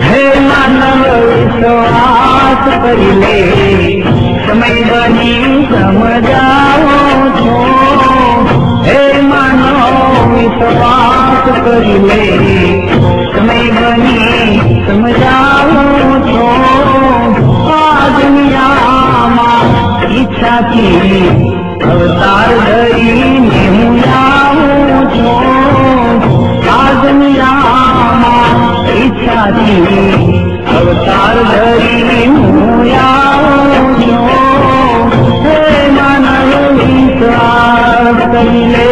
हे मानव विश्वास करिले समय बनी समझाओ छो। हे मानव विश्वास करिले समय बनी समझाओ छो। आ दुनिया में इच्छा की अवतार धरी मैं आऊं छो। आ दुनिया में इच्छा की अवतार धरी मैं आऊं छो। हे मानव विश्वास करिले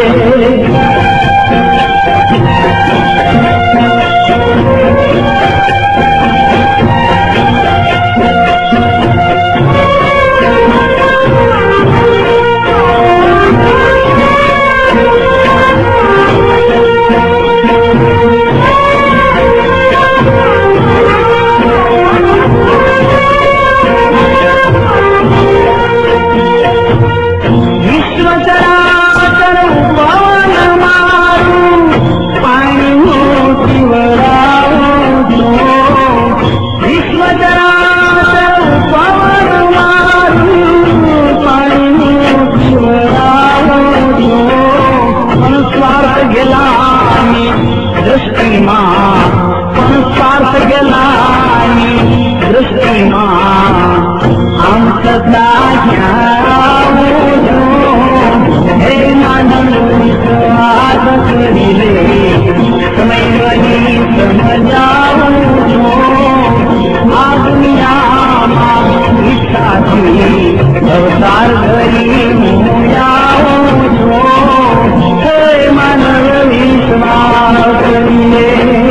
अवतार धरी मैं आऊं छो। हे मानव विश्वास करिले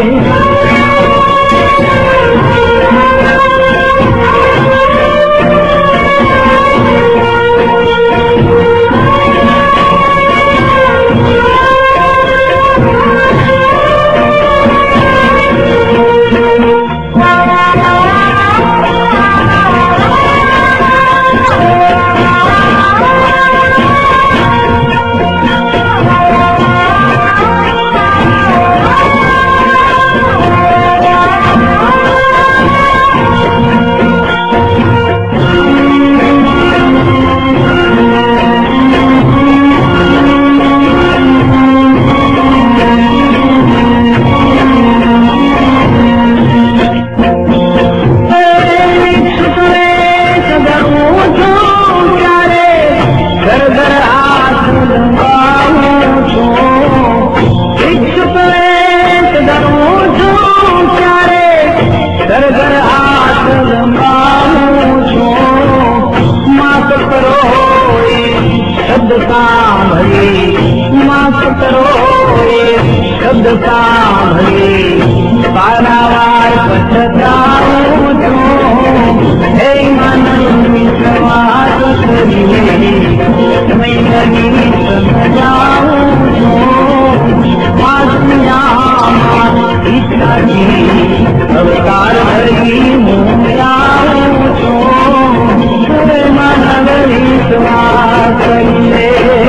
शब्द सांभळे पारावार पछताऊं छो। हे मानव विश्वास करिले समय बनी समझाऊं छो। आ दुनिया में इच्छा की अवतार धरी मैं आऊं छो। हे मानव विश्वास करिले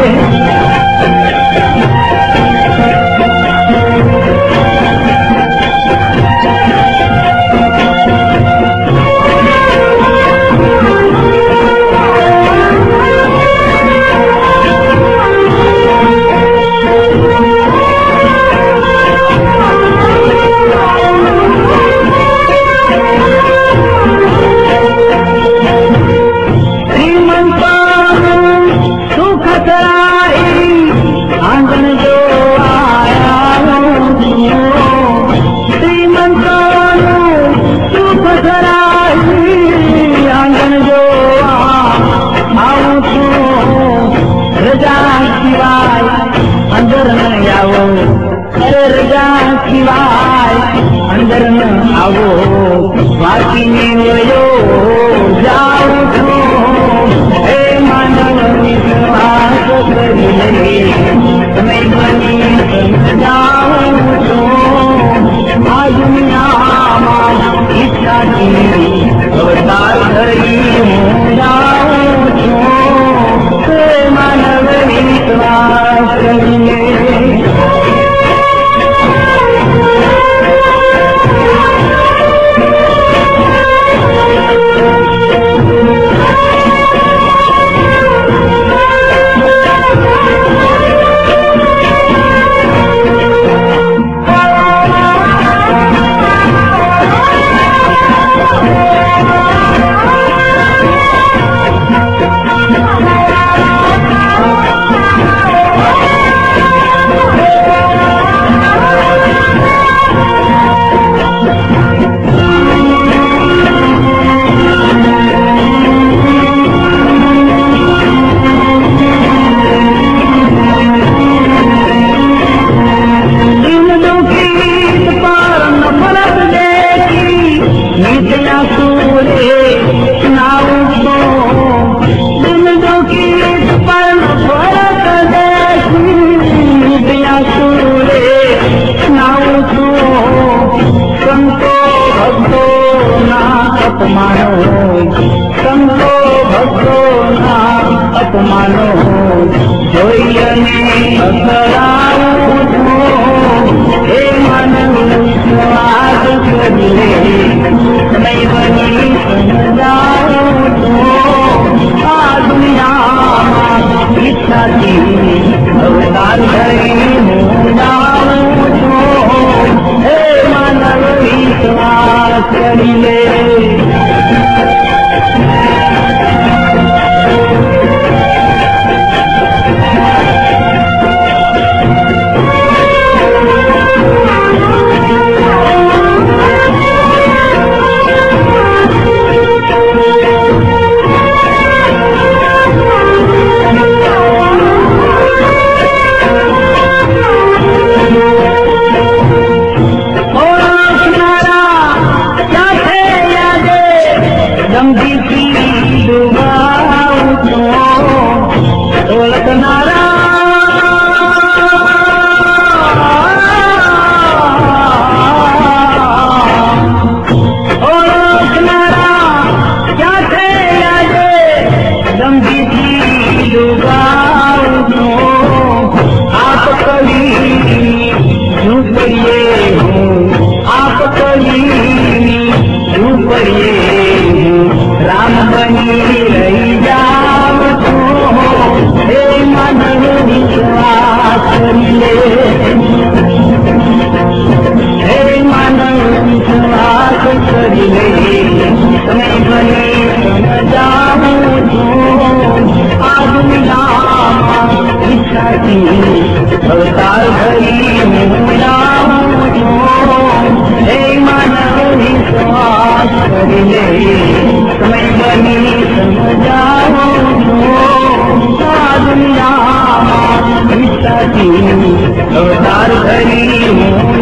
अंदर न आवो बाकी में वयो जाओ छो। हे मानव विश्वास करिले समय बनी समझाओ छो। आ दुनिया में इच्छा की अवतार धरी मैं आऊं छो। हे मानव विश्वास करिले अपमानो संतो भक्तो ना अपमानो जोईने असराऊं छूं हे मानव विश्वास करी ले मैं बनी समझाऊं छूं आ दुनिया इच्छा थी अवतार धरी हूँ जाऊं छूं हे मानव विश्वास करी ले राम बनी रही जाओ हे मानव विश्वास करी ले हे मानव विश्वास करी ले मैं बनी समझाऊं आ दुनिया इच्छा की अवतार धरी हूँ जाऊं हे मानव विश्वास करी ले मैं बनी समझाऊं दुनिया इच्छा की अवतार धरी हूँ